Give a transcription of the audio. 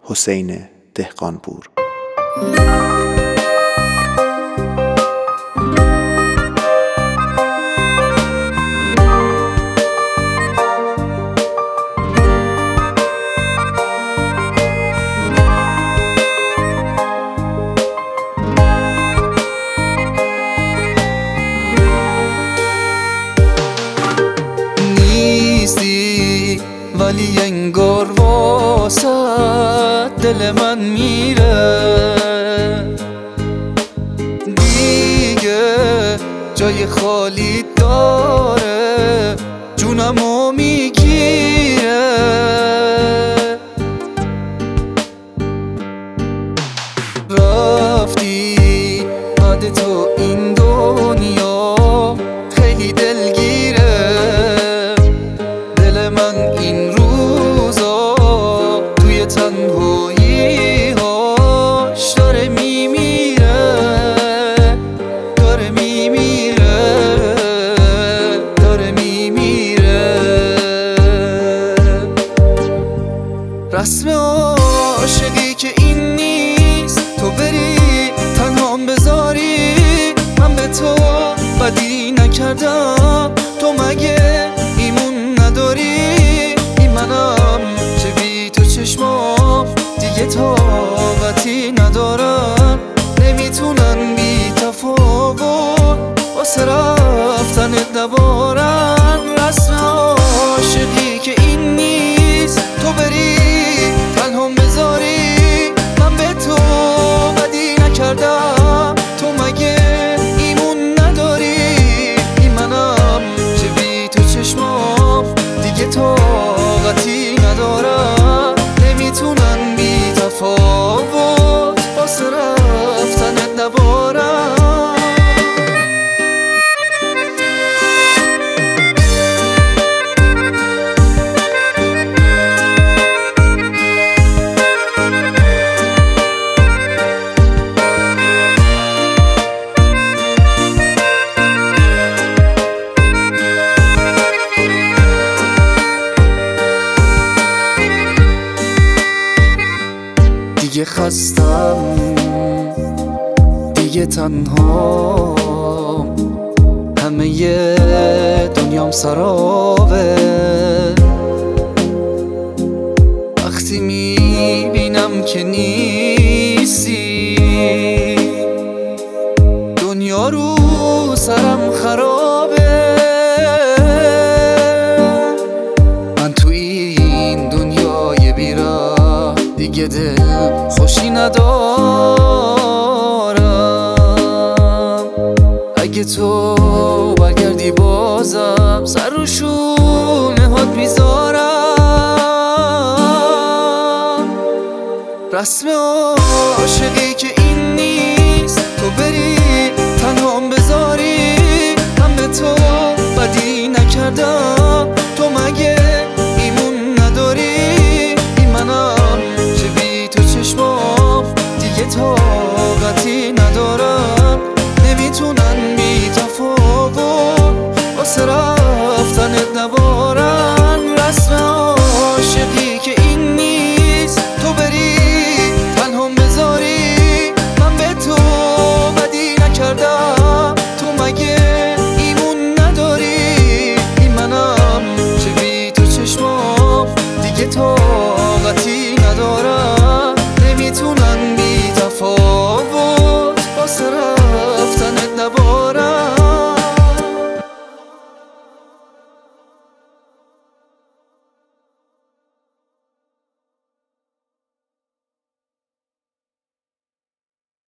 حسین دهقانپور. نیستی ولی انگار واسه دل من میره، دیگه جای خالی داره، جونمو میگیره. رفتی بعد تو این دنیا خیلی دلگیره، دل من این روزا توی تنهایی هاش داره میمیره، داره میمیره، داره میمیره. رسم عاشقی که این نیست، تو بری تنهام بذاری، من به تو بدی نکردم، تو مگه ایمون نداری؟ این منم چه بی تو چشمام دیگه طاقتی ندارن، نمیتونن بی تفاوت واسه رفتنت نبارن. رسم عاشقی که این نیست، تو بری تنهام بذاری، من به تو بدی نکردم، تو مگه ایمون نداری؟ این منم چه بی تو چشمام دیگه طاقتی ندارم، نمیتونن بی تفاوت واسه رفتنت نبارن. دیگه خستم، دیگه تنهام، همه دنیام سرابه. وقتی میبینم که نیستی، دنیا رو سرم خرابه. من تو این دنیای بی‌راه دیگه دل خوشی ندارم، اگه تو برگردی بازم سر رو شونه هات میذارم. رسم عاشقی که